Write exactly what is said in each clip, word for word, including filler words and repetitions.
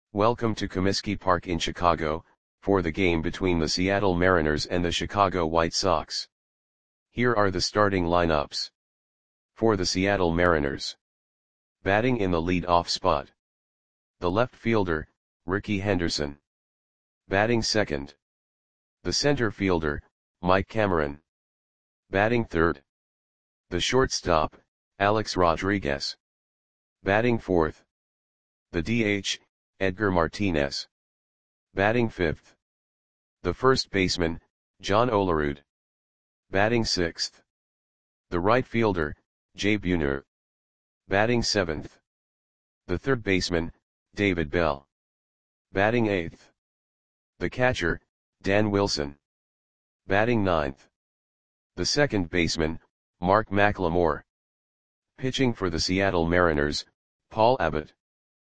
Welcome to Comiskey Park in Chicago, for the game between the Seattle Mariners and the Chicago White Sox. Here are the starting lineups. For the Seattle Mariners. Batting in the lead-off spot. The left fielder, Rickey Henderson. Batting second. The center fielder, Mike Cameron. Batting third. The shortstop, Alex Rodriguez. Batting fourth. The D H, Edgar Martinez. Batting fifth. The first baseman, John Olerud. Batting sixth. The right fielder, Jay Buhner. Batting seventh. The third baseman, David Bell. Batting eighth. The catcher, Dan Wilson. Batting ninth. The second baseman, Mark McLemore. Pitching for the Seattle Mariners, Paul Abbott.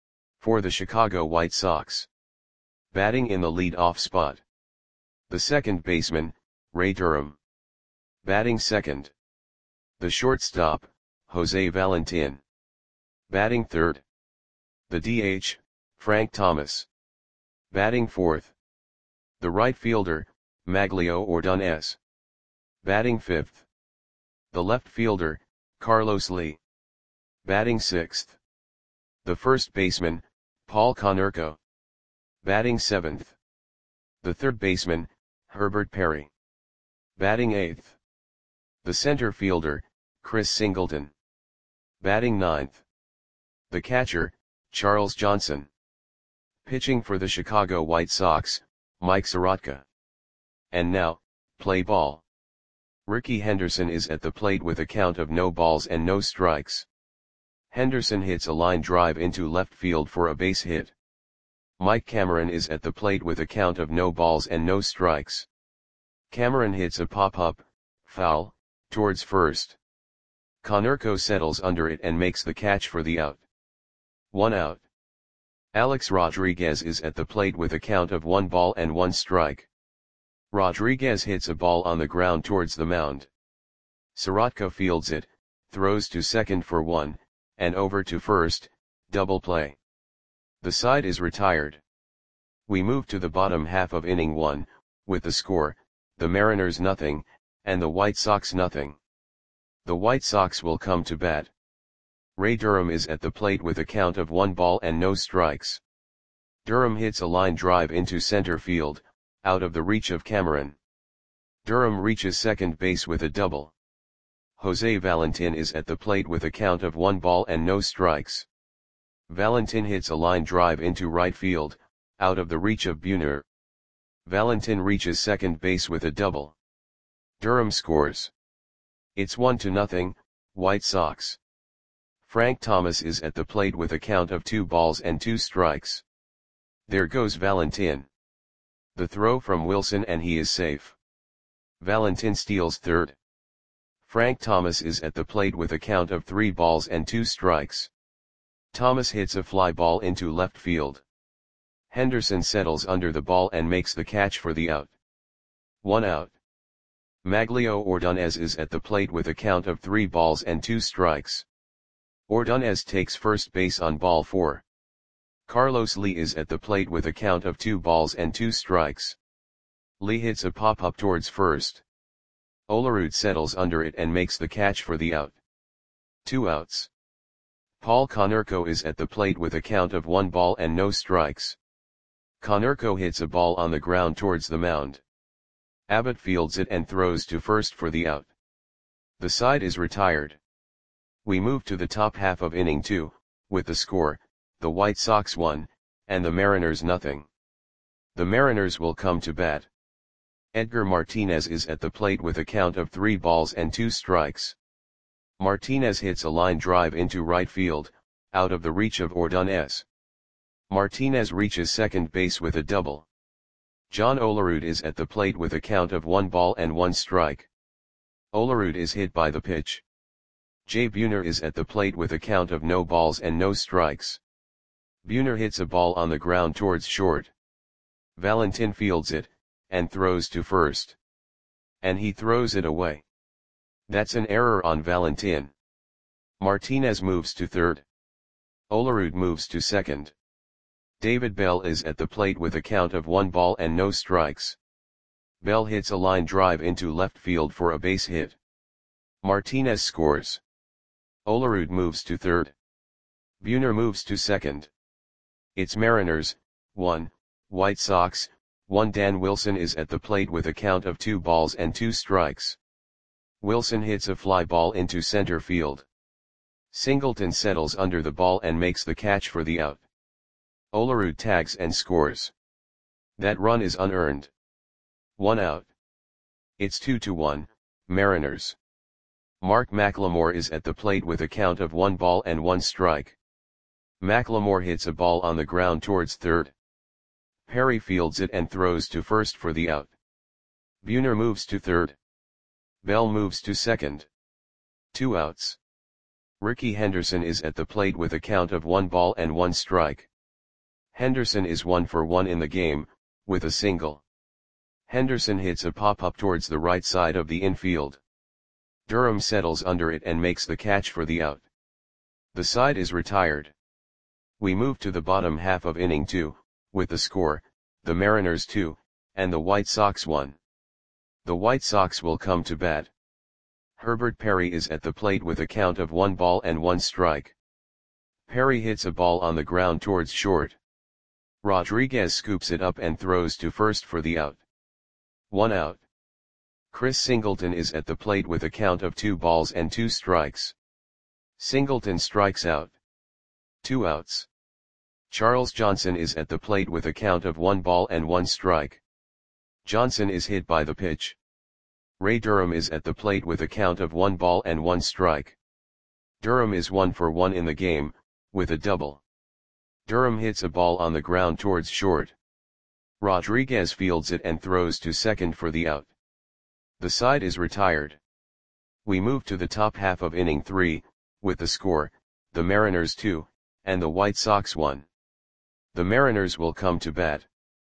For the Chicago White Sox. Batting in the lead-off spot. The second baseman, Ray Durham. Batting second. The shortstop, Jose Valentin. Batting third. The D H, Frank Thomas. Batting fourth. The right fielder, Maglio Ordonez. Batting fifth. The left fielder, Carlos Lee. Batting sixth. The first baseman, Paul Konerko. Batting seventh. The third baseman, Herbert Perry. Batting eighth. The center fielder, Chris Singleton. Batting ninth. The catcher, Charles Johnson. Pitching for the Chicago White Sox, Mike Soroka. And now, play ball. Rickey Henderson is at the plate with a count of no balls and no strikes. Henderson hits a line drive into left field for a base hit. Mike Cameron is at the plate with a count of no balls and no strikes. Cameron hits a pop-up, foul, towards first. Konerko settles under it and makes the catch for the out. One out. Alex Rodriguez is at the plate with a count of one ball and one strike. Rodriguez hits a ball on the ground towards the mound. Soroka fields it, throws to second for one, and over to first, double play. The side is retired. We move to the bottom half of inning one, with the score, the Mariners nothing, and the White Sox nothing. The White Sox will come to bat. Ray Durham is at the plate with a count of one ball and no strikes. Durham hits a line drive into center field, out of the reach of Cameron. Durham reaches second base with a double. Jose Valentin is at the plate with a count of one ball and no strikes. Valentin hits a line drive into right field, out of the reach of Buhner. Valentin reaches second base with a double. Durham scores. It's one to nothing, White Sox. Frank Thomas is at the plate with a count of two balls and two strikes. There goes Valentin. The throw from Wilson and he is safe. Valentin steals third. Frank Thomas is at the plate with a count of three balls and two strikes. Thomas hits a fly ball into left field. Henderson settles under the ball and makes the catch for the out. One out. Maglio Ordonez is at the plate with a count of three balls and two strikes. Ordonez takes first base on ball four. Carlos Lee is at the plate with a count of two balls and two strikes. Lee hits a pop-up towards first. Olerud settles under it and makes the catch for the out. Two outs. Paul Konerko is at the plate with a count of one ball and no strikes. Konerko hits a ball on the ground towards the mound. Abbott fields it and throws to first for the out. The side is retired. We move to the top half of inning two, with the score, the White Sox one, and the Mariners nothing. The Mariners will come to bat. Edgar Martinez is at the plate with a count of three balls and two strikes. Martinez hits a line drive into right field, out of the reach of Ordonez. Martinez reaches second base with a double. John Olerud is at the plate with a count of one ball and one strike. Olerud is hit by the pitch. Jay Buhner is at the plate with a count of no balls and no strikes. Buhner hits a ball on the ground towards short. Valentin fields it, and throws to first. And he throws it away. That's an error on Valentin. Martinez moves to third. Olerud moves to second. David Bell is at the plate with a count of one ball and no strikes. Bell hits a line drive into left field for a base hit. Martinez scores. Olerud moves to third. Buhner moves to second. It's Mariners, one, White Sox, one. Dan Wilson is at the plate with a count of two balls and two strikes. Wilson hits a fly ball into center field. Singleton settles under the ball and makes the catch for the out. Olerud tags and scores. That run is unearned. One out. It's two to one, Mariners. Mark McLemore is at the plate with a count of one ball and one strike. McLemore hits a ball on the ground towards third. Perry fields it and throws to first for the out. Buhner moves to third. Bell moves to second. Two outs. Rickey Henderson is at the plate with a count of one ball and one strike. Henderson is one for one in the game, with a single. Henderson hits a pop-up towards the right side of the infield. Durham settles under it and makes the catch for the out. The side is retired. We move to the bottom half of inning two, with the score, the Mariners two, and the White Sox one. The White Sox will come to bat. Herbert Perry is at the plate with a count of one ball and one strike. Perry hits a ball on the ground towards short. Rodriguez scoops it up and throws to first for the out. One out. Chris Singleton is at the plate with a count of two balls and two strikes. Singleton strikes out. Two outs. Charles Johnson is at the plate with a count of one ball and one strike. Johnson is hit by the pitch. Ray Durham is at the plate with a count of one ball and one strike. Durham is one for one in the game, with a double. Durham hits a ball on the ground towards short. Rodriguez fields it and throws to second for the out. The side is retired. We move to the top half of inning three, with the score, the Mariners two, and the White Sox one. The Mariners will come to bat.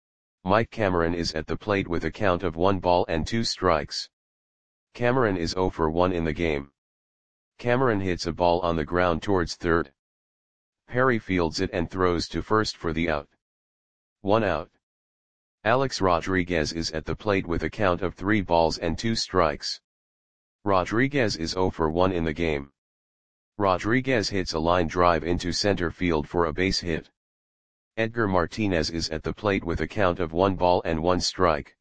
Mike Cameron is at the plate with a count of one ball and two strikes. Cameron is zero for one in the game. Cameron hits a ball on the ground towards third. Perry fields it and throws to first for the out. One out. Alex Rodriguez is at the plate with a count of three balls and two strikes. Rodriguez is zero for one in the game. Rodriguez hits a line drive into center field for a base hit. Edgar Martinez is at the plate with a count of one ball and one strike.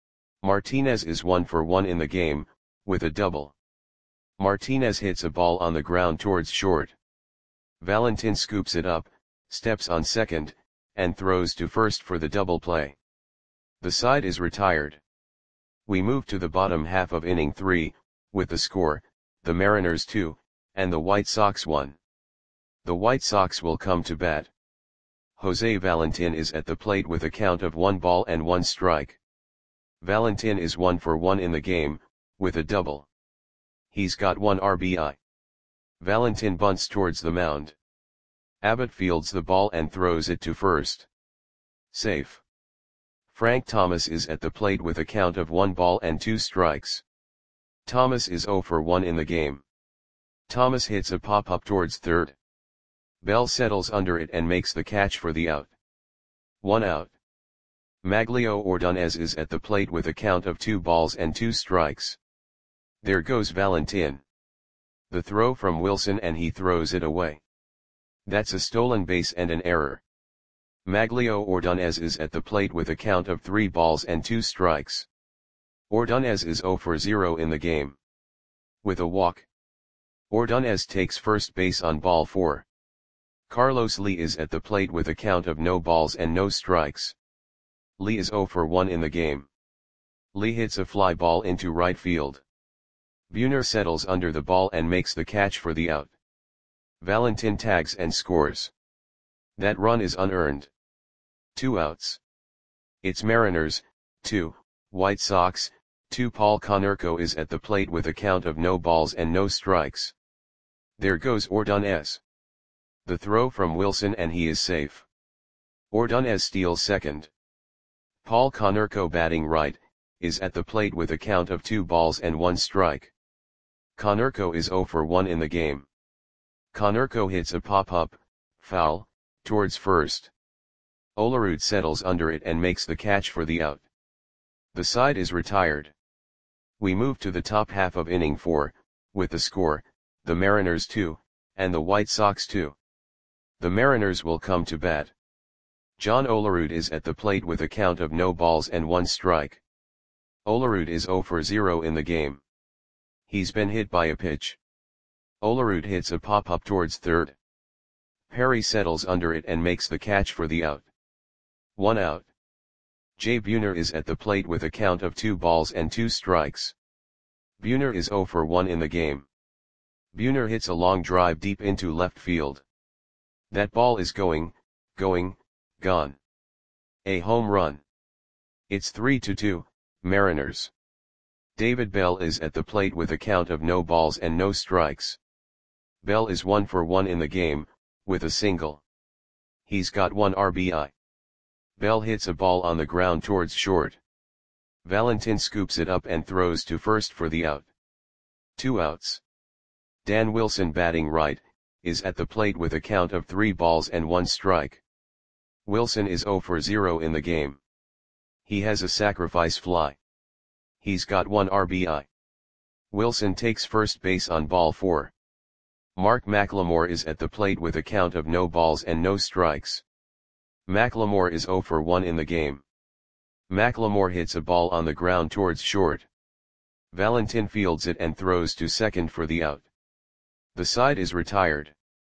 Martinez is one for one in the game, with a double. Martinez hits a ball on the ground towards short. Valentin scoops it up, steps on second, and throws to first for the double play. The side is retired. We move to the bottom half of inning three, with the score, the Mariners two, and the White Sox one. The White Sox will come to bat. Jose Valentin is at the plate with a count of one ball and one strike. Valentin is one for one in the game, with a double. He's got one R B I. Valentin bunts towards the mound. Abbott fields the ball and throws it to first. Safe. Frank Thomas is at the plate with a count of one ball and two strikes. Thomas is zero for one in the game. Thomas hits a pop-up towards third. Bell settles under it and makes the catch for the out. One out. Maglio Ordonez is at the plate with a count of two balls and two strikes. There goes Valentin. The throw from Wilson and he throws it away. That's a stolen base and an error. Maglio Ordonez is at the plate with a count of three balls and two strikes. Ordonez is zero for zero in the game. With a walk. Ordonez takes first base on ball four. Carlos Lee is at the plate with a count of no balls and no strikes. Lee is zero for one in the game. Lee hits a fly ball into right field. Buhner settles under the ball and makes the catch for the out. Valentin tags and scores. That run is unearned. Two outs. It's Mariners, two, White Sox, two. Paul Konerko is at the plate with a count of no balls and no strikes. There goes Ordonez. The throw from Wilson and he is safe. Ordonez steals second. Paul Konerko, batting right, is at the plate with a count of two balls and one strike. Konerko is zero for one in the game. Konerko hits a pop-up, foul, towards first. Olerud settles under it and makes the catch for the out. The side is retired. We move to the top half of inning four, with the score, the Mariners two, and the White Sox two. The Mariners will come to bat. John Olerud is at the plate with a count of no balls and one strike. Olerud is zero for zero in the game. He's been hit by a pitch. Olerud hits a pop-up towards third. Perry settles under it and makes the catch for the out. One out. Jay Buhner is at the plate with a count of two balls and two strikes. Buhner is zero for one in the game. Buhner hits a long drive deep into left field. That ball is going, going, gone. A home run. It's three to two, Mariners. David Bell is at the plate with a count of no balls and no strikes. Bell is one for one in the game, with a single. He's got one R B I. Bell hits a ball on the ground towards short. Valentin scoops it up and throws to first for the out. Two outs. Dan Wilson, batting right, is at the plate with a count of three balls and one strike. Wilson is zero for zero in the game. He has a sacrifice fly. He's got one R B I. Wilson takes first base on ball four. Mark McLemore is at the plate with a count of no balls and no strikes. McLemore is zero for one in the game. McLemore hits a ball on the ground towards short. Valentin fields it and throws to second for the out. The side is retired.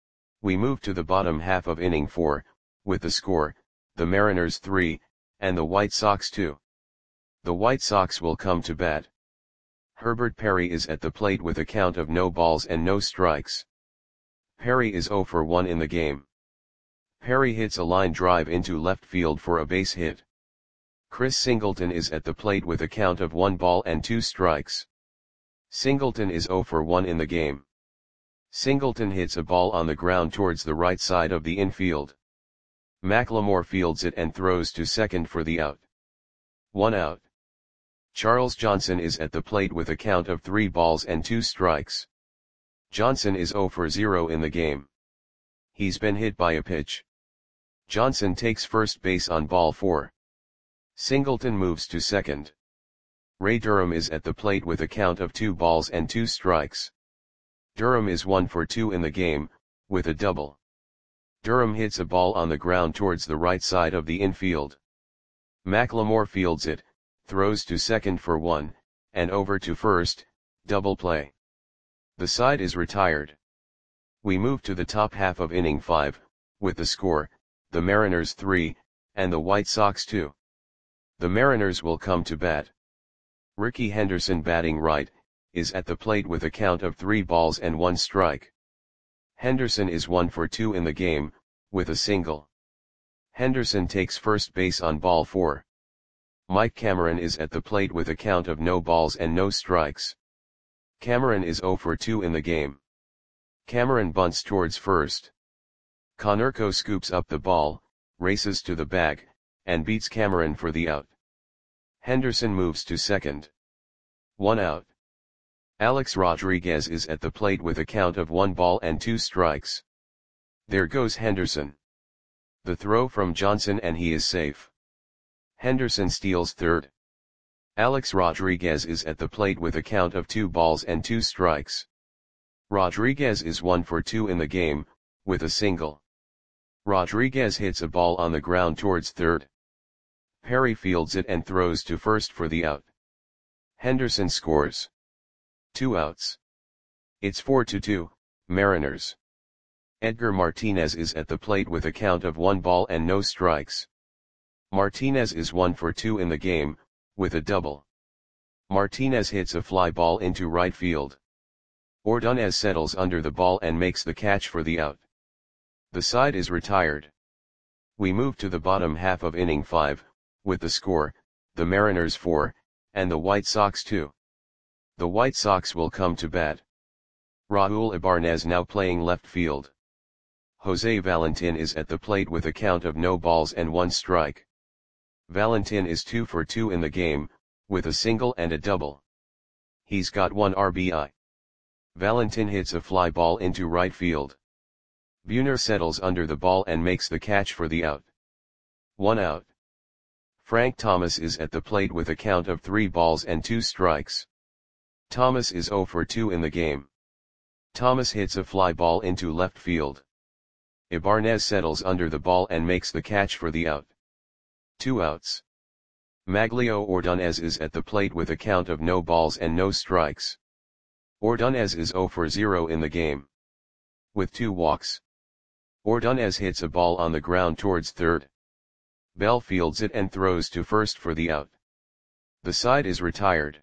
We move to the bottom half of inning four, with the score, the Mariners three, and the White Sox two. The White Sox will come to bat. Herbert Perry is at the plate with a count of no balls and no strikes. Perry is zero for one in the game. Perry hits a line drive into left field for a base hit. Chris Singleton is at the plate with a count of one ball and two strikes. Singleton is zero for one in the game. Singleton hits a ball on the ground towards the right side of the infield. McLemore fields it and throws to second for the out. One out. Charles Johnson is at the plate with a count of three balls and two strikes. Johnson is zero for zero in the game. He's been hit by a pitch. Johnson takes first base on ball four. Singleton moves to second. Ray Durham is at the plate with a count of two balls and two strikes. Durham is one for two in the game, with a double. Durham hits a ball on the ground towards the right side of the infield. McLemore fields it, throws to second for one, and over to first, double play. The side is retired. We move to the top half of inning five, with the score, the Mariners three, and the White Sox two. The Mariners will come to bat. Ricky Henderson, batting right, is at the plate with a count of three balls and one strike. Henderson is one for two in the game, with a single. Henderson takes first base on ball four. Mike Cameron is at the plate with a count of no balls and no strikes. Cameron is zero for two in the game. Cameron bunts towards first. Konerko scoops up the ball, races to the bag, and beats Cameron for the out. Henderson moves to second. One out. Alex Rodriguez is at the plate with a count of one ball and two strikes. There goes Henderson. The throw from Johnson and he is safe. Henderson steals third. Alex Rodriguez is at the plate with a count of two balls and two strikes. Rodriguez is one for two in the game, with a single. Rodriguez hits a ball on the ground towards third. Perry fields it and throws to first for the out. Henderson scores. Two outs. It's four to two, Mariners. Edgar Martinez is at the plate with a count of one ball and no strikes. Martinez is one for two in the game, with a double. Martinez hits a fly ball into right field. Ordonez settles under the ball and makes the catch for the out. The side is retired. We move to the bottom half of inning five, with the score, the Mariners four, and the White Sox two. The White Sox will come to bat. Raul Ibarnez now playing left field. Jose Valentin is at the plate with a count of no balls and one strike. Valentin is two for two in the game, with a single and a double. He's got one R B I. Valentin hits a fly ball into right field. Buhner settles under the ball and makes the catch for the out. one out. Frank Thomas is at the plate with a count of three balls and two strikes. Thomas is zero for two in the game. Thomas hits a fly ball into left field. Ibanez settles under the ball and makes the catch for the out. Two outs. Maglio Ordonez is at the plate with a count of no balls and no strikes. Ordonez is zero for zero in the game. With two walks. Ordonez hits a ball on the ground towards third. Bell fields it and throws to first for the out. The side is retired.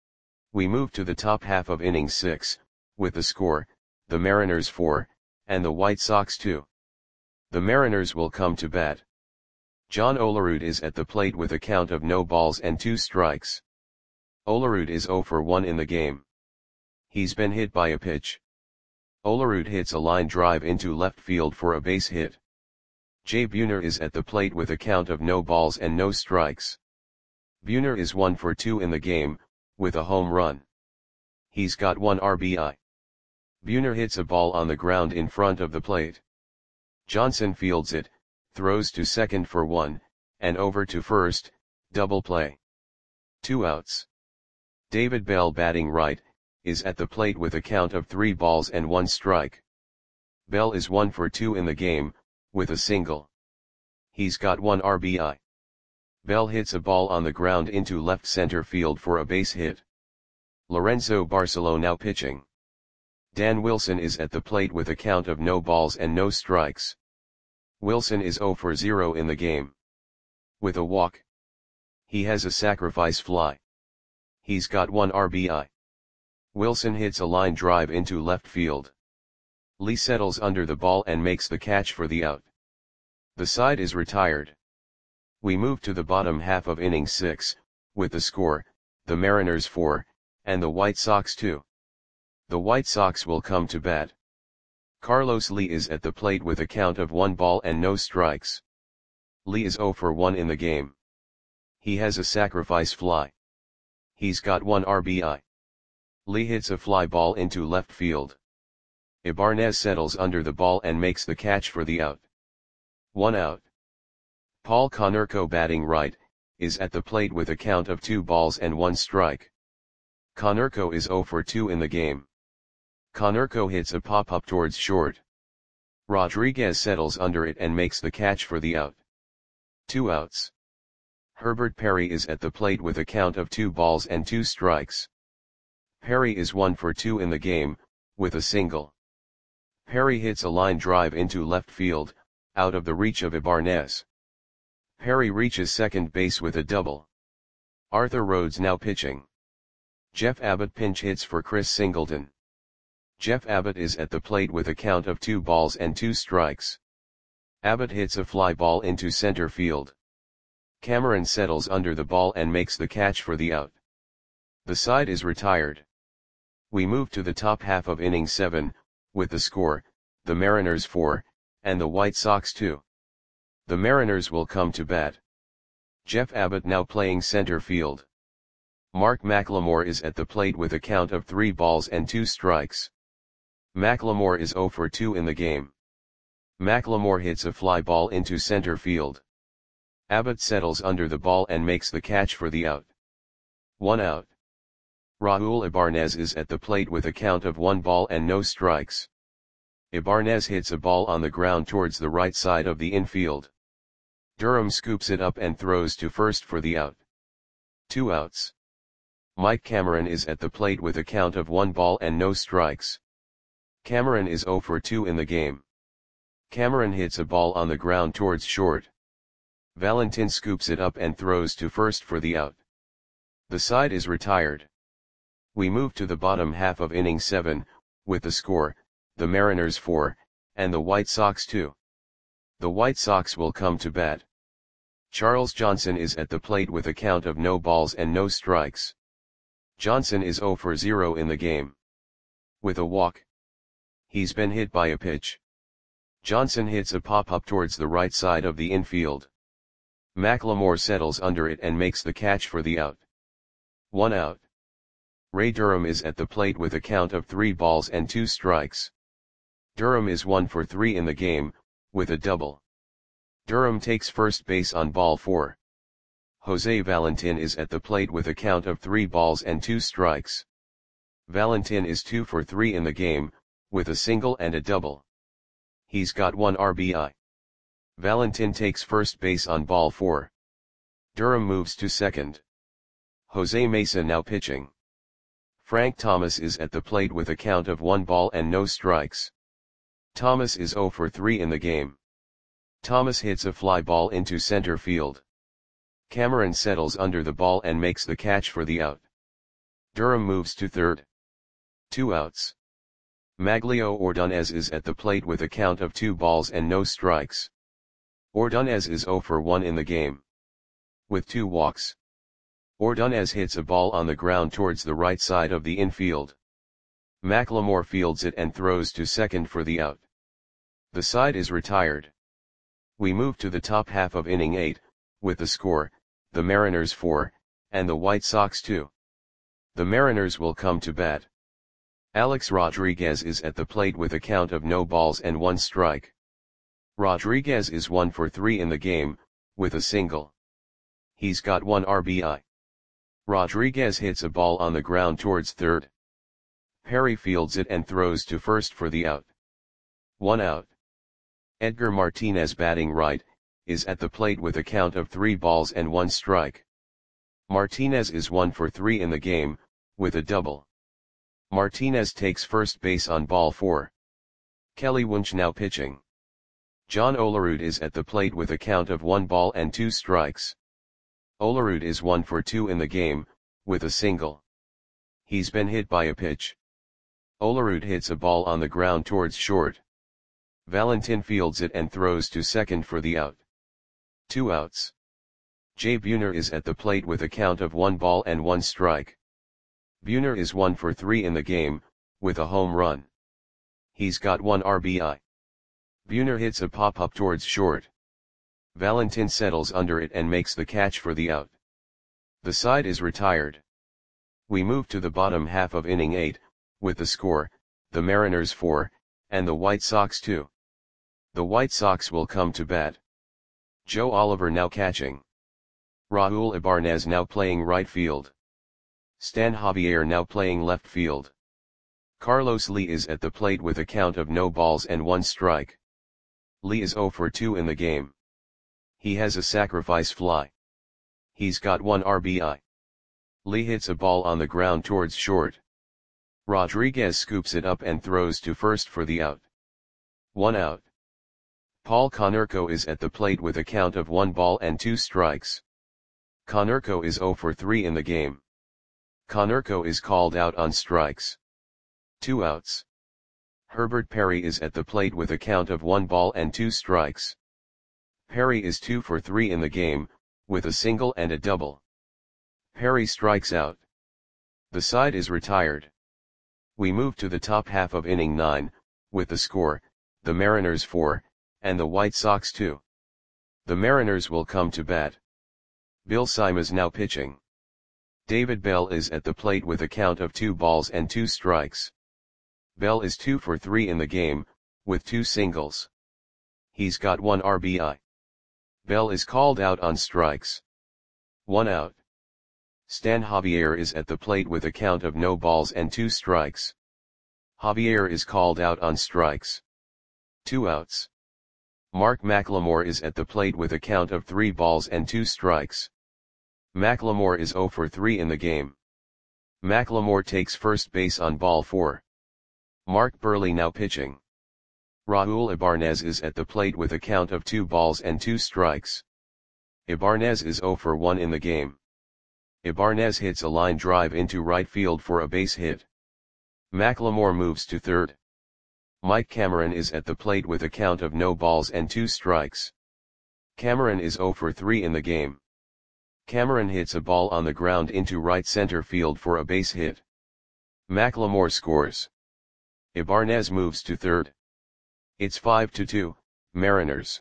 We move to the top half of inning six, with the score, the Mariners four, and the White Sox two. The Mariners will come to bat. John Olerud is at the plate with a count of no balls and two strikes. Olerud is zero for one in the game. He's been hit by a pitch. Olerud hits a line drive into left field for a base hit. Jay Buhner is at the plate with a count of no balls and no strikes. Buhner is one for two in the game, with a home run. He's got one R B I. Buhner hits a ball on the ground in front of the plate. Johnson fields it, throws to second for one, and over to first, double play. Two outs. David Bell, batting right, is at the plate with a count of three balls and one strike. Bell is one for two in the game, with a single. He's got one R B I. Bell hits a ball on the ground into left center field for a base hit. Lorenzo Barcelo now pitching. Dan Wilson is at the plate with a count of no balls and no strikes. Wilson is zero for zero in the game. With a walk. He has a sacrifice fly. He's got one R B I. Wilson hits a line drive into left field. Lee settles under the ball and makes the catch for the out. The side is retired. We move to the bottom half of inning six, with the score, the Mariners four, and the White Sox two. The White Sox will come to bat. Carlos Lee is at the plate with a count of one ball and no strikes. Lee is zero for one in the game. He has a sacrifice fly. He's got one R B I. Lee hits a fly ball into left field. Ibanez settles under the ball and makes the catch for the out. One out. Paul Konerko, batting right, is at the plate with a count of two balls and one strike. Konerko is zero for two in the game. Konerko hits a pop-up towards short. Rodriguez settles under it and makes the catch for the out. Two outs. Herbert Perry is at the plate with a count of two balls and two strikes. Perry is one for two in the game, with a single. Perry hits a line drive into left field, out of the reach of Ibanez. Perry reaches second base with a double. Arthur Rhodes now pitching. Jeff Abbott pinch hits for Chris Singleton. Jeff Abbott is at the plate with a count of two balls and two strikes. Abbott hits a fly ball into center field. Cameron settles under the ball and makes the catch for the out. The side is retired. We move to the top half of inning seven, with the score, the Mariners four, and the White Sox two. The Mariners will come to bat. Jeff Abbott now playing center field. Mark McLemore is at the plate with a count of three balls and two strikes. McLemore is zero for two in the game. McLemore hits a fly ball into center field. Abbott settles under the ball and makes the catch for the out. One out. Raul Ibanez is at the plate with a count of one ball and no strikes. Ibanez hits a ball on the ground towards the right side of the infield. Durham scoops it up and throws to first for the out. Two outs. Mike Cameron is at the plate with a count of one ball and no strikes. Cameron is zero for two in the game. Cameron hits a ball on the ground towards short. Valentin scoops it up and throws to first for the out. The side is retired. We move to the bottom half of inning seven, with the score, the Mariners four, and the White Sox two. The White Sox will come to bat. Charles Johnson is at the plate with a count of no balls and no strikes. Johnson is zero for zero in the game. With a walk. He's been hit by a pitch. Johnson hits a pop-up towards the right side of the infield. McLemore settles under it and makes the catch for the out. One out. Ray Durham is at the plate with a count of three balls and two strikes. Durham is one for three in the game, with a double. Durham takes first base on ball four. Jose Valentin is at the plate with a count of three balls and two strikes. Valentin is two for three in the game, with a single and a double. He's got one R B I. Valentin takes first base on ball four. Durham moves to second. Jose Mesa now pitching. Frank Thomas is at the plate with a count of one ball and no strikes. Thomas is zero for three in the game. Thomas hits a fly ball into center field. Cameron settles under the ball and makes the catch for the out. Durham moves to third. Two outs. Maglio Ordonez is at the plate with a count of two balls and no strikes. Ordonez is zero for one in the game. With two walks. Ordonez hits a ball on the ground towards the right side of the infield. McLemore fields it and throws to second for the out. The side is retired. We move to the top half of inning eight, with the score, the Mariners four, and the White Sox two. The Mariners will come to bat. Alex Rodriguez is at the plate with a count of no balls and one strike. Rodriguez is one for three in the game, with a single. He's got one R B I. Rodriguez hits a ball on the ground towards third. Perry fields it and throws to first for the out. One out. Edgar Martinez, batting right, is at the plate with a count of three balls and one strike. Martinez is one for three in the game, with a double. Martinez takes first base on ball four. Kelly Wunsch now pitching. John Olerud is at the plate with a count of one ball and two strikes. Olerud is one for two in the game, with a single. He's been hit by a pitch. Olerud hits a ball on the ground towards short. Valentin fields it and throws to second for the out. Two outs. Jay Buhner is at the plate with a count of one ball and one strike. Buhner is one for three in the game, with a home run. He's got one R B I. Buhner hits a pop-up towards short. Valentin settles under it and makes the catch for the out. The side is retired. We move to the bottom half of inning eight, with the score, the Mariners four, and the White Sox two. The White Sox will come to bat. Joe Oliver now catching. Raul Ibanez now playing right field. Stan Javier now playing left field. Carlos Lee is at the plate with a count of no balls and one strike. Lee is zero for two in the game. He has a sacrifice fly. He's got one R B I. Lee hits a ball on the ground towards short. Rodriguez scoops it up and throws to first for the out. One out. Paul Konerko is at the plate with a count of one ball and two strikes. Konerko is zero for three in the game. Konerko is called out on strikes. Two outs. Herbert Perry is at the plate with a count of one ball and two strikes. Perry is two for three in the game, with a single and a double. Perry strikes out. The side is retired. We move to the top half of inning nine, with the score, the Mariners four, and the White Sox two. The Mariners will come to bat. Bill Simas now pitching. David Bell is at the plate with a count of two balls and two strikes. Bell is two for three in the game, with two singles. He's got one R B I. Bell is called out on strikes. One out. Stan Javier is at the plate with a count of no balls and two strikes. Javier is called out on strikes. Two outs. Mark McLemore is at the plate with a count of three balls and two strikes. McLemore is zero for three in the game. McLemore takes first base on ball four. Mark Burley now pitching. Raul Ibanez is at the plate with a count of two balls and two strikes. Ibanez is zero for one in the game. Ibanez hits a line drive into right field for a base hit. McLemore moves to third. Mike Cameron is at the plate with a count of no balls and two strikes. Cameron is zero for three in the game. Cameron hits a ball on the ground into right center field for a base hit. McLemore scores. Ibanez moves to third. It's five to two, Mariners.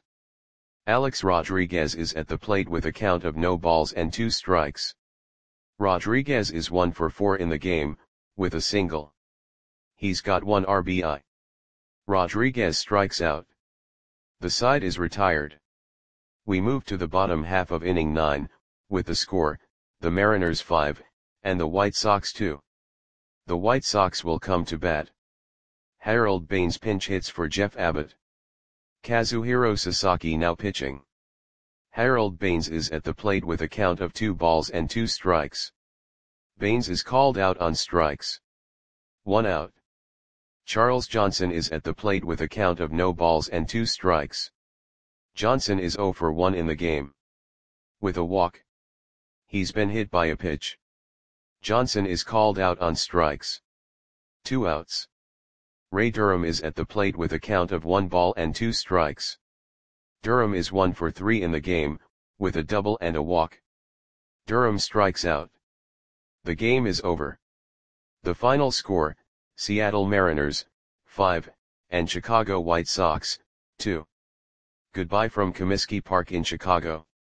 Alex Rodriguez is at the plate with a count of no balls and two strikes. Rodriguez is one for four in the game, with a single. He's got one R B I. Rodriguez strikes out. The side is retired. We move to the bottom half of inning nine, with the score, the Mariners five, and the White Sox two. The White Sox will come to bat. Harold Baines pinch hits for Jeff Abbott. Kazuhiro Sasaki now pitching. Harold Baines is at the plate with a count of two balls and two strikes. Baines is called out on strikes. One out. Charles Johnson is at the plate with a count of no balls and two strikes. Johnson is oh for one in the game. With a walk. He's been hit by a pitch. Johnson is called out on strikes. Two outs. Ray Durham is at the plate with a count of one ball and two strikes. Durham is one for three in the game, with a double and a walk. Durham strikes out. The game is over. The final score, Seattle Mariners, five, and Chicago White Sox, two. Goodbye from Comiskey Park in Chicago.